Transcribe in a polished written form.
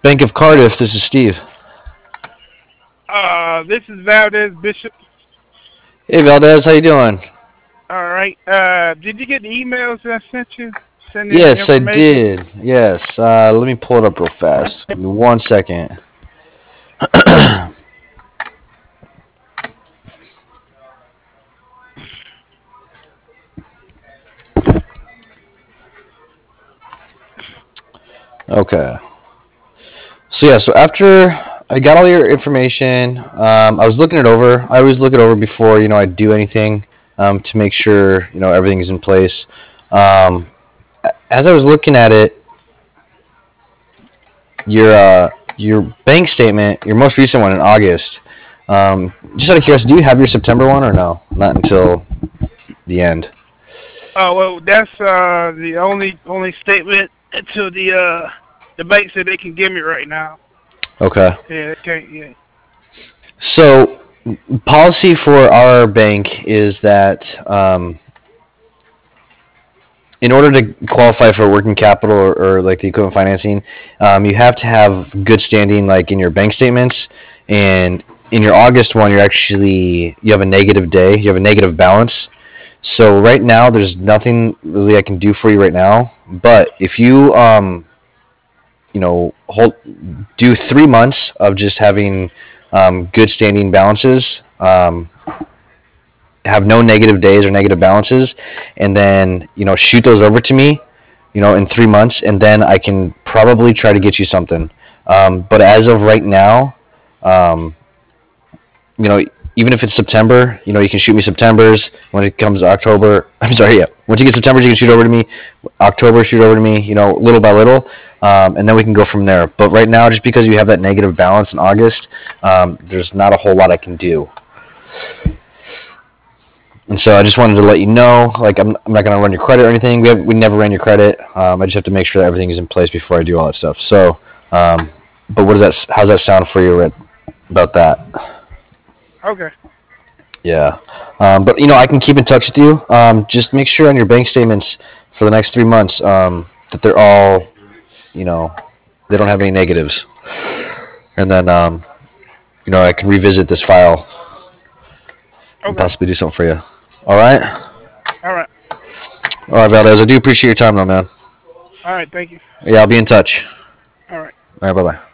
Bank of Cardiff. This is Steve. This is Valdez Bishop. Hey Valdez, how you doing? All right. Did you get the emails that I sent you? Sending the Yes, I information. did. Yes. Let me pull it up real fast. Give me 1 second. Okay. So yeah. So after I got all your information, I was looking it over. I always look it over before I do anything to make sure everything is in place. Um, as I was looking at it, your bank statement, your most recent one in August. Just out of curiosity, do you have your September one or no? Not until the end. Oh well, that's the only statement to the bank said they can give me right now. Okay. Yeah, they can't. Yeah. So policy for our bank is that in order to qualify for working capital or like the equipment financing, you have to have good standing like in your bank statements. And in your August one, you have a negative day, you have a negative balance. So right now, there's nothing really I can do for you right now. But if you hold do 3 months of just having good standing balances, have no negative days or negative balances, and then shoot those over to me, in 3 months, and then I can probably try to get you something. But as of right now, um, you know, even if it's September, you can shoot me September's. When it comes October, I'm sorry, yeah. Once you get September's, you can shoot over to me. October, shoot over to me. Little by little, and then we can go from there. But right now, just because you have that negative balance in August, there's not a whole lot I can do. And so I just wanted to let you know, like I'm not going to run your credit or anything. We never ran your credit. I just have to make sure that everything is in place before I do all that stuff. So, but how's that sound for you about that? Okay. Yeah. But I can keep in touch with you. Just make sure on your bank statements for the next 3 months that they're all, you know, they don't have any negatives. And then, I can revisit this file and Okay. possibly do something for you. All right. All right. All right, Valdez. I do appreciate your time, though, man. All right. Thank you. Yeah, I'll be in touch. All right. All right. Bye bye.